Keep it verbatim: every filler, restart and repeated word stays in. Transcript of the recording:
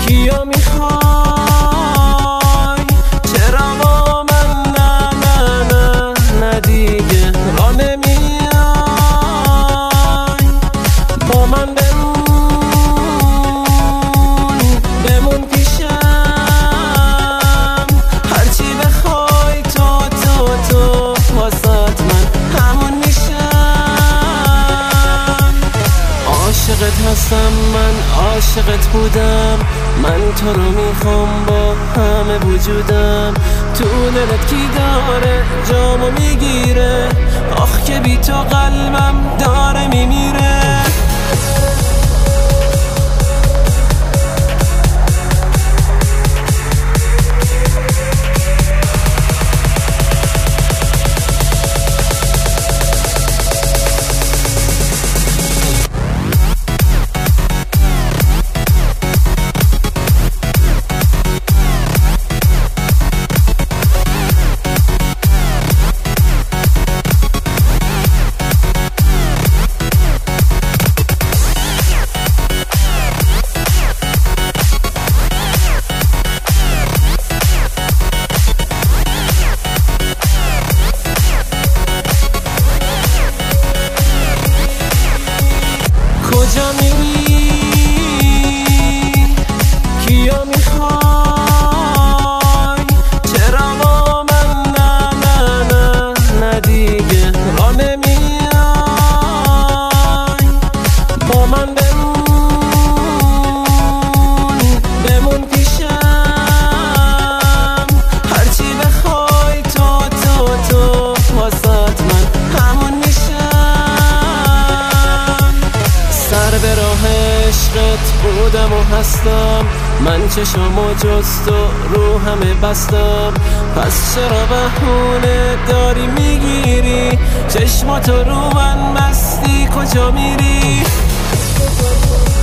کیا میخوای چرا با من نه نه نه نه دیگه را نمیای با من بمون بمون پیشم هرچی بخوای تو تو تو واسات من همون میشم عاشقت هستم من عاشقت بودم من تو رو میخوام با همه وجودم تو دلت کی داره جامو میگیره آخ که بی تو قلبم داره میمیره کجا میری کیا میخوای چرا با من نه نه نه نه دیگه را نمیای با من بمون بمون پیشم هرچی بخوای تو تو تو واسات من همون میشم سر به راه عشقت بودم و هستم من چشمو جست و رو همه بستم پس چرا بهونه داری میگیری چشماتو رو من بستی کجا میری